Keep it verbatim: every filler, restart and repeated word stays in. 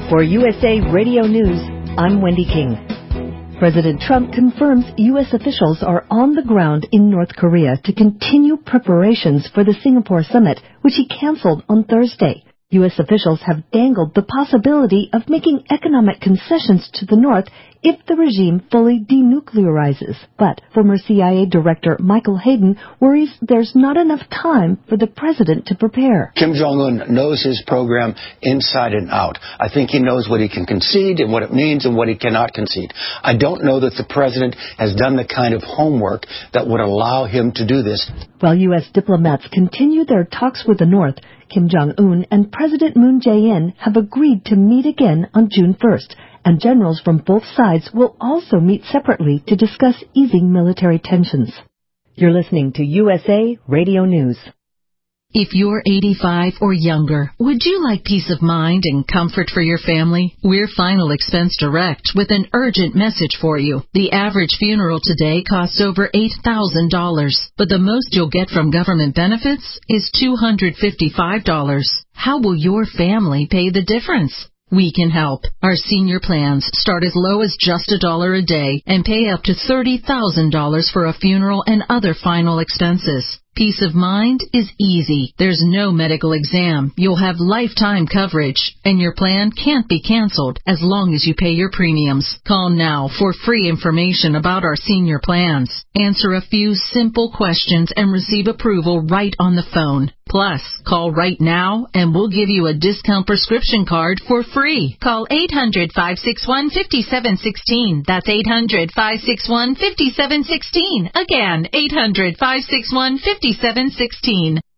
For U S A Radio News, I'm Wendy King. President Trump confirms U S officials are on the ground in North Korea to continue preparations for the Singapore summit, which he canceled on Thursday. U S officials have dangled the possibility of making economic concessions to the North if the regime fully denuclearizes. But former C I A Director Michael Hayden worries there's not enough time for the president to prepare. Kim Jong-un knows his program inside and out. I think he knows what he can concede and what it means and what he cannot concede. I don't know that the president has done the kind of homework that would allow him to do this. While U S diplomats continue their talks with the North, Kim Jong-un and President Moon Jae-in have agreed to meet again on June first, and generals from both sides will also meet separately to discuss easing military tensions. You're listening to U S A Radio News. If you're eighty-five or younger, would you like peace of mind and comfort for your family? We're Final Expense Direct with an urgent message for you. The average funeral today costs over eight thousand dollars, but the most you'll get from government benefits is two hundred fifty-five dollars. How will your family pay the difference? We can help. Our senior plans start as low as just a dollar a day and pay up to thirty thousand dollars for a funeral and other final expenses. Peace of mind is easy. There's no medical exam. You'll have lifetime coverage, and your plan can't be canceled as long as you pay your premiums. Call now for free information about our senior plans. Answer a few simple questions and receive approval right on the phone. Plus, call right now and we'll give you a discount prescription card for free. Call eight hundred, five six one, five seven one six. That's eight hundred, five six one, five seven one six. Again, eight hundred, five six one, five seven one six.